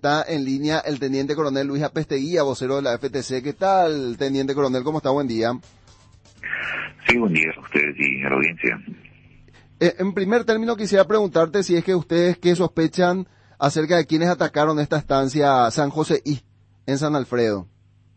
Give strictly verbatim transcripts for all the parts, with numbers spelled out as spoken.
está en línea el teniente coronel Luis Apesteguía, vocero de la F T C. ¿Qué tal, teniente coronel? ¿Cómo está? Buen día. Sí, buen día a ustedes y a la audiencia. Eh, en primer término, quisiera preguntarte si es que ustedes qué sospechan acerca de quienes atacaron esta estancia San José I en San Alfredo.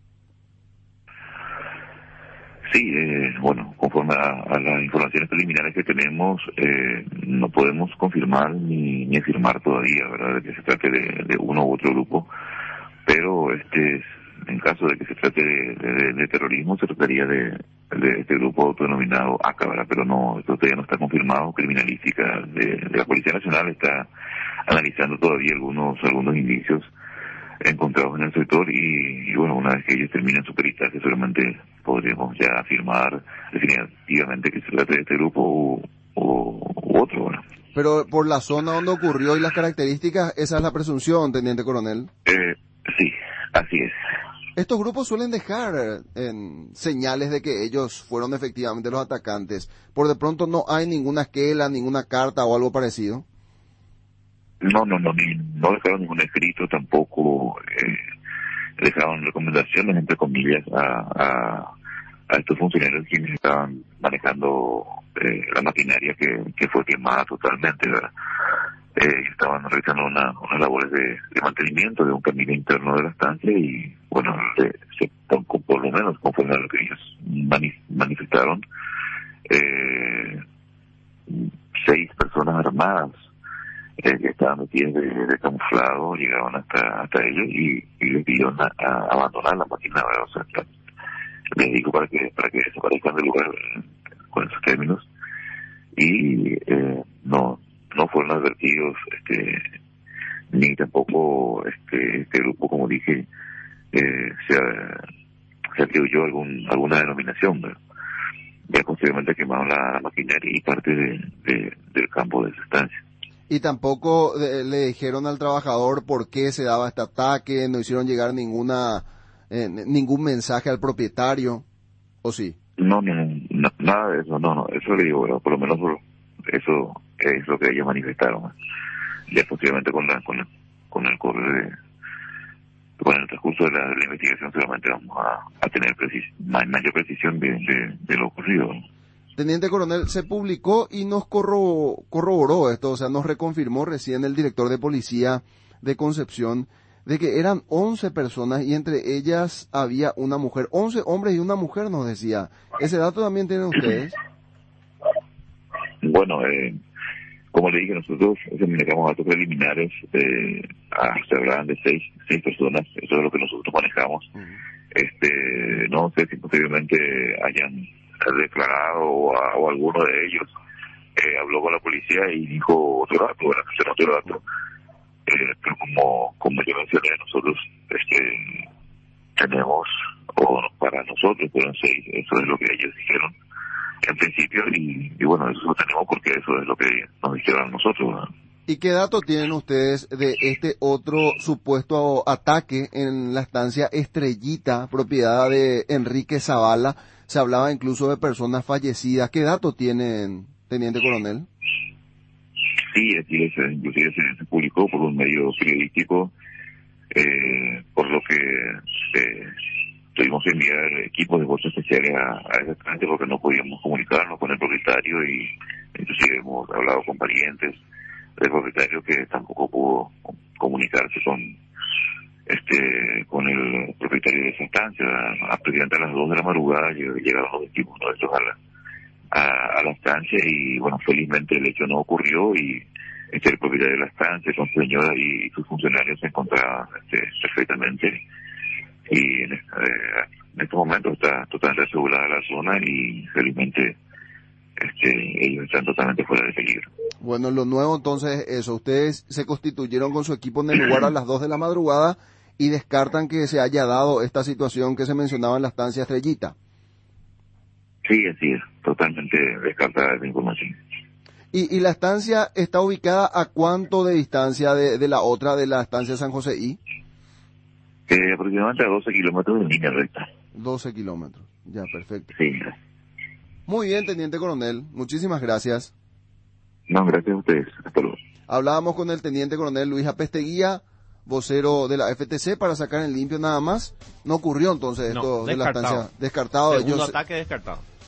Sí, eh, bueno, conforme a, a las informaciones preliminares que tenemos, eh, no podemos confirmar ni, ni afirmar todavía, ¿verdad?, de que se trate de, de uno u otro grupo, pero este, en caso de que se trate de, de, de terrorismo, se trataría de, de este grupo autodenominado A C A, ¿verdad?, pero no, esto todavía no está confirmado. Criminalística de, de la Policía Nacional está analizando todavía algunos algunos indicios encontrados en el sector y, y bueno, una vez que ellos terminen su peritaje, seguramente podremos ya afirmar definitivamente que se trata de este grupo o, o u otro, ¿verdad? Pero por la zona donde ocurrió y las características, esa es la presunción, teniente coronel. Eh, sí, así es. Estos grupos suelen dejar en señales de que ellos fueron efectivamente los atacantes. Por de pronto no hay ninguna esquela, ninguna carta o algo parecido. No, no, no, ni, no dejaron ningún escrito, tampoco eh, dejaron recomendaciones, entre comillas, a, a, a estos funcionarios quienes estaban manejando eh, la maquinaria que, que fue quemada totalmente, ¿verdad? Eh, estaban realizando una, unas labores de, de mantenimiento de un camino interno de la estancia y, bueno, se, se, por, por lo menos conforme a lo que ellos mani, manifestaron, eh, seis personas armadas Eh, que estaban metidos de, de camuflado, llegaban hasta hasta ellos y, y les pidieron a, a abandonar la máquina, ¿verdad? O sea, les digo para que para que desaparezcan del lugar eh, con esos términos y eh, no no fueron advertidos, este ni tampoco este este grupo, como dije, eh, se se atribuyó algún alguna denominación, ¿verdad? Ya posteriormente quemaron la, la maquinaria y parte de, de, del campo de esa estancia. Y tampoco eh, le dijeron al trabajador por qué se daba este ataque, no hicieron llegar ninguna eh, ningún mensaje al propietario, ¿o sí? No, no, no, nada de eso, no, no, eso le digo, ¿verdad? Por lo menos por eso es lo que ellos manifestaron, ¿eh? Ya posiblemente con la, con la, con el correo de, con el transcurso de la, de la investigación seguramente vamos a, a tener precis, mayor precisión de, de, de lo ocurrido, ¿no? Teniente coronel, se publicó y nos corro, corroboró esto, o sea, nos reconfirmó recién el director de policía de Concepción de que eran once personas y entre ellas había una mujer, once hombres y una mujer, nos decía. ¿Ese dato también tienen ustedes? Bueno, eh, como le dije, nosotros manejamos datos preliminares, eh, ah, se hablaban de seis, seis personas, eso es lo que nosotros manejamos. Uh-huh. Este, no sé si posiblemente hayan declarado o, a, o alguno de ellos eh, habló con la policía y dijo otro dato, bueno, mencionó otro dato, eh, pero como como yo mencioné, nosotros este tenemos, o para nosotros fueron seis, eso es lo que ellos dijeron en principio y, y bueno, eso lo tenemos porque eso es lo que nos dijeron a nosotros, ¿no? ¿Y qué dato tienen ustedes de este otro supuesto ataque en la estancia Estrellita, propiedad de Enrique Zavala? Se hablaba incluso de personas fallecidas. ¿Qué dato tienen, teniente coronel? Sí, aquí se, inclusive se, se publicó por un medio periodístico, eh, por lo que eh, tuvimos que enviar equipos de fuerzas especiales a, a esa estancia porque no podíamos comunicarnos con el propietario y inclusive hemos hablado con parientes del propietario que tampoco pudo comunicarse con este con el propietario de esa estancia. Aproximadamente a las dos de la madrugada llegaron los equipos nuestros a la, a, a la estancia y bueno, felizmente el hecho no ocurrió y este el propietario de la estancia, con su señora y sus funcionarios se encontraban este, perfectamente y en, eh, en estos momentos está totalmente asegurada la zona y felizmente este ellos están totalmente fuera de peligro. Bueno, lo nuevo entonces es eso, ustedes se constituyeron con su equipo en el lugar a las dos de la madrugada y descartan que se haya dado esta situación que se mencionaba en la estancia Estrellita. Sí, así es, totalmente descartada esa información. ¿Y, y la estancia está ubicada a cuánto de distancia de, de la otra, de la estancia San José I? Eh, aproximadamente a doce kilómetros en línea recta. doce kilómetros, ya, perfecto. Sí. Muy bien, teniente coronel, muchísimas gracias. No, gracias a ustedes, hasta luego. Hablábamos con el teniente coronel Luis Apesteguía, vocero de la F T C, para sacar en limpio nada más. No ocurrió entonces No, esto de la descartado. estancia. Descartado. Segundo Ellos, ataque descartado.